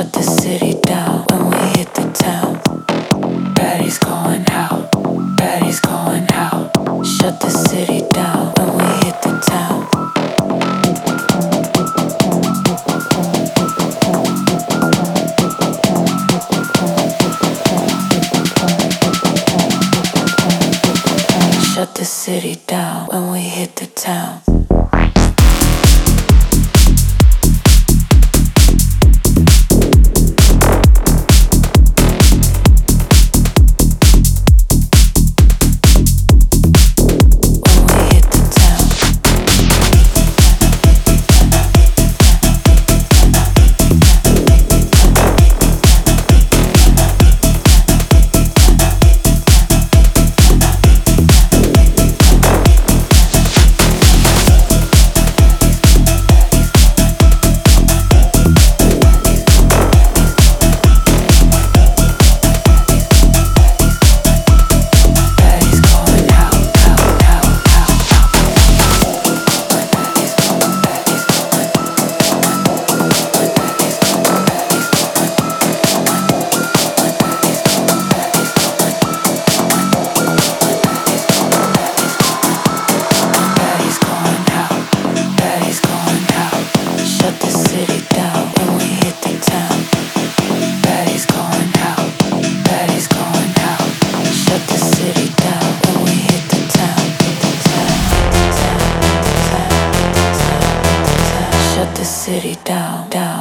Shut the city down when we hit the town. Baddies going out, baddies going out. Shut the city down when we hit the town. Shut the city down when we hit the town. City down, down.